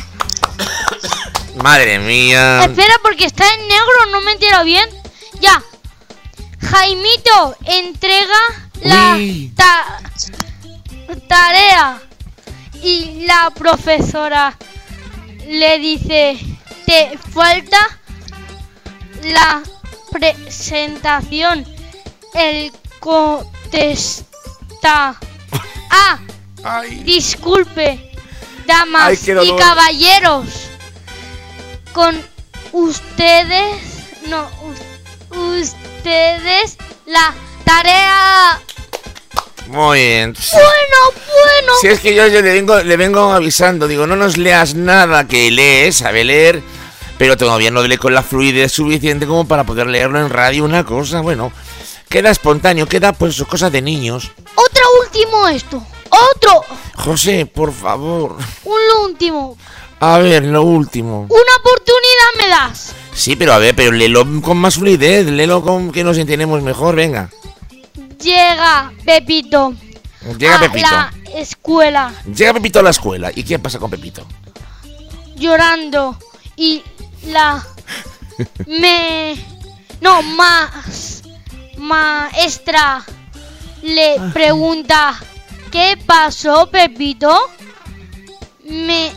Madre mía. Espera, porque está en negro, no me entero bien. Ya. Jaimito entrega la Uy. ta- tarea y la profesora le dice: te falta la presentación. Él contesta: ah, Ay. disculpe, damas Ay, qué y dolor. caballeros, con ustedes, no, u- ustedes la tarea. Muy bien. Bueno, bueno. Si es que yo, yo le vengo le vengo avisando, digo, no nos leas nada, que lees, sabe leer, pero todavía no lee con la fluidez suficiente como para poder leerlo en radio una cosa, bueno, queda espontáneo, queda pues cosas de niños. Otro último esto. Otro. José, por favor. Un último. A ver, lo último. Una oportunidad me das. Sí, pero a ver, pero léelo con más fluidez, léelo con que nos entendemos mejor, venga. Llega Pepito Llega a Pepito. la escuela Llega Pepito a la escuela. ¿Y qué pasa con Pepito? llorando y la me no más maestra le pregunta: ¿qué pasó, Pepito? Me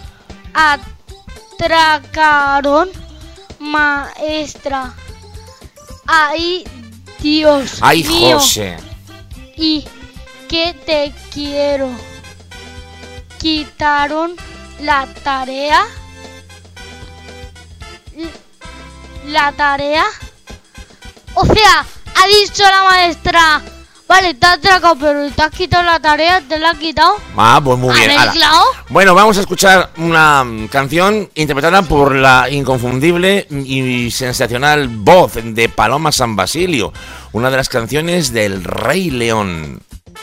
atracaron, maestra. Ay, Dios Ay, mío. José. ¿Y qué te quiero? ¿Quitaron la tarea? la tarea? O sea, ha dicho la maestra, vale, te has atracado, pero te has quitado la tarea, te la has quitado. Ah, pues muy bien. ¿Ha ala. mezclado? Bueno, vamos a escuchar una mm, canción interpretada por la inconfundible y sensacional voz de Paloma San Basilio, una de las canciones del Rey León.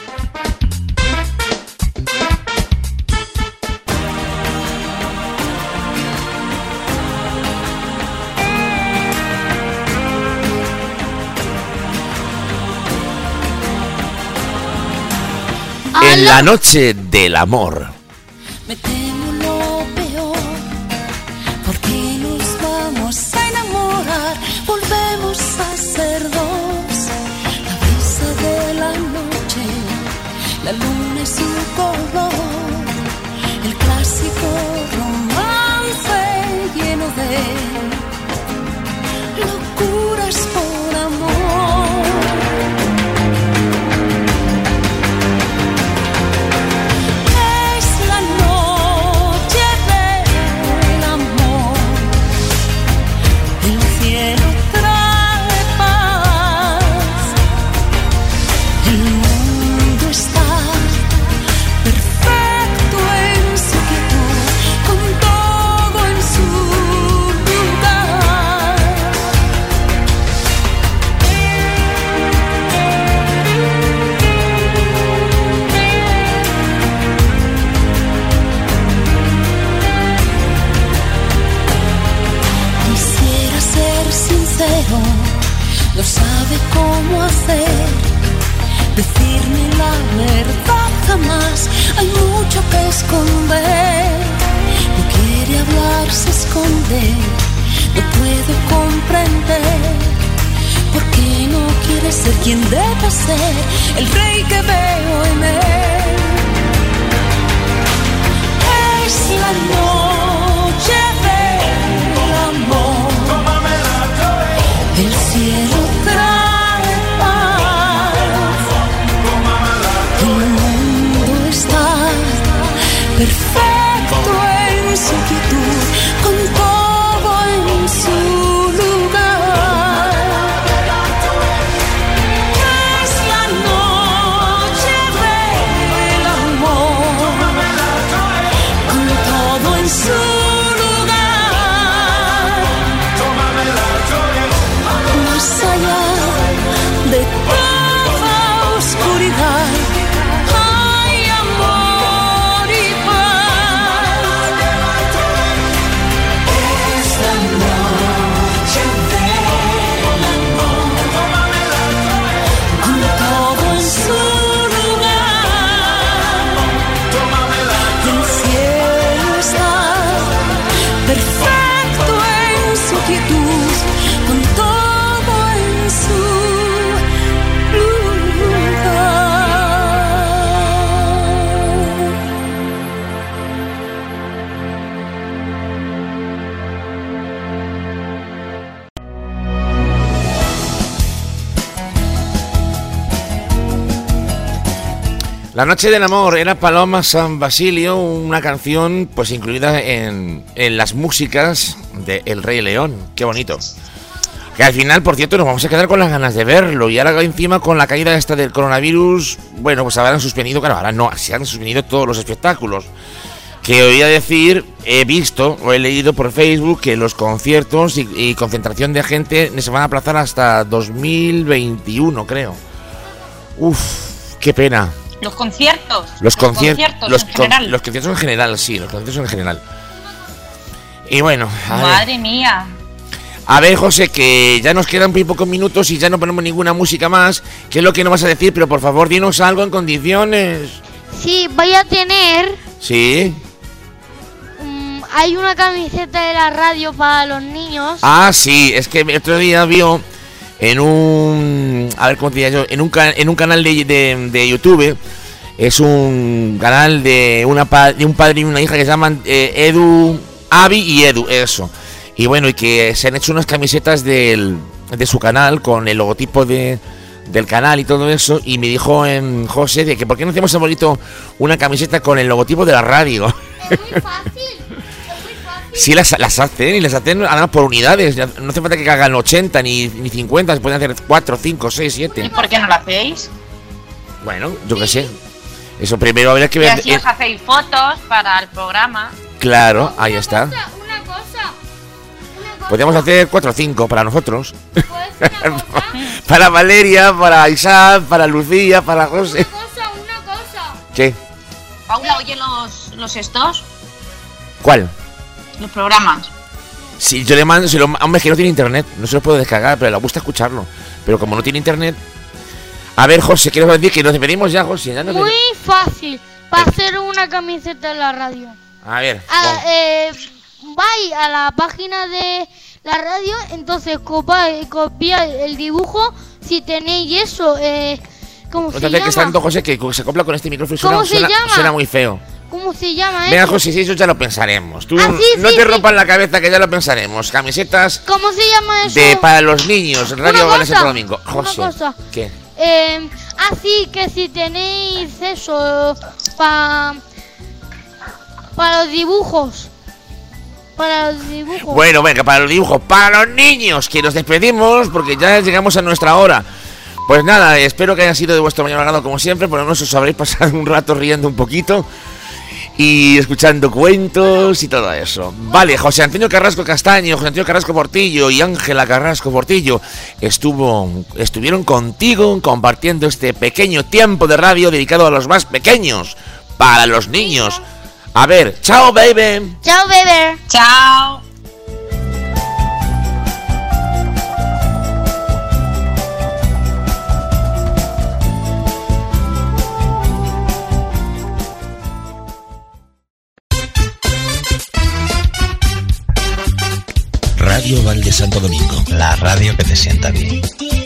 En la noche del amor. Me temo lo peor, porque nos vamos a enamorar, volvemos a ser dos. La brisa de la noche, la luna y su color, el clásico romance lleno de locuras por amor. No sabe cómo hacer, decirme la verdad jamás, hay mucho que esconder. No quiere hablar, se esconde, no puedo comprender por qué no quiere ser quien debe ser, el rey que veo en él. Es la noche del amor, el cielo trae paz, el mundo está perfecto en su quietud, con todo en su lugar. Es la noche del amor, con todo en su lugar. Más allá de toda oscuridad hay amor y paz. Es la noche del amor, con todo en su lugar. El cielo está perfecto en su quietud, con todo La noche del amor era Paloma San Basilio, una canción pues incluida en, en las músicas de El Rey León. Qué bonito. Que al final, por cierto, nos vamos a quedar con las ganas de verlo. Y ahora encima con la caída esta del coronavirus, bueno, pues habrán suspendido, claro, ahora no, se han suspendido todos los espectáculos. Que oía decir, he visto o he leído por Facebook que los conciertos y, y concentración de gente se van a aplazar hasta dos mil veintiuno, creo. Uf, qué pena. Los conciertos. Los, conci- conciertos los, en con- general. los conciertos en general, sí, los conciertos en general. Y bueno, a ver, Madre mía. a ver, José, que ya nos quedan muy pocos minutos y ya no ponemos ninguna música más. ¿Qué es lo que nos vas a decir? Pero por favor, dinos algo en condiciones. Sí, voy a tener... ¿Sí? mm, hay una camiseta de la radio para los niños. Ah, sí, es que el otro día vio en un... A ver, ¿cómo te diría yo? En un, ca- en un canal de, de, de YouTube. Es un canal de, una pa- de un padre y una hija que se llaman eh, Edu, Avi y Edu, eso. Y bueno, y que se han hecho unas camisetas del, de su canal con el logotipo de, del canal y todo eso. Y me dijo en José de que ¿por qué no hacemos a bonito una camiseta con el logotipo de la radio? Es muy fácil, es muy fácil. Sí, las, las hacen y las hacen además por unidades. No hace falta que hagan ochenta ni, ni cincuenta, se pueden hacer cuatro, cinco, seis, siete. ¿Y por qué no lo hacéis? Bueno, yo qué sé. Eso primero habría que Y ver. así eh, os hacéis fotos para el programa. Claro, ahí está. Una cosa, Podríamos hacer cuatro o cinco para nosotros. Para Valeria, para Isaac, para Lucía, para José. una cosa, una cosa. ¿Qué? Paula, oye los, los estos, ¿Cuál? los programas. Si yo le mando, si lo, hombre, es que no tiene internet, no se lo puedo descargar, pero le gusta escucharlo. Pero como no tiene internet. A ver, José, quiero decir que nos despedimos ya, José. Ya nos Muy despedimos. fácil para hacer una camiseta en la radio. A ver. A, eh, vais a la página de la radio, entonces copiáis copia el dibujo. Si tenéis eso, eh, ¿cómo se Entonces, que llama? tanto, José, que se acopla con este micrófono y suena, ¿Cómo se suena, llama? suena muy feo. ¿Cómo se llama Venga, eso? José, si eso ya lo pensaremos. Tú Ah, sí, no sí, te sí. rompas la cabeza, que ya lo pensaremos. Camisetas ¿Cómo se llama eso? de para los niños, Radio Una Vale Santo cosa, Domingo. José, una cosa. ¿qué? Eh, así que si tenéis eso para para los dibujos, para los dibujos. Bueno, venga, para los dibujos, para los niños, que nos despedimos porque ya llegamos a nuestra hora. Pues nada, espero que haya sido de vuestro mayor agrado como siempre, por lo menos os habréis pasado un rato riendo un poquito y escuchando cuentos y todo eso. Vale, José Antonio Carrasco Castaño, José Antonio Carrasco Portillo y Ángela Carrasco Portillo estuvo, estuvieron contigo compartiendo este pequeño tiempo de radio dedicado a los más pequeños, para los niños. A ver, chao, baby. Chao, bebé. Chao. Radio Val de Santo Domingo. La radio que te sienta bien.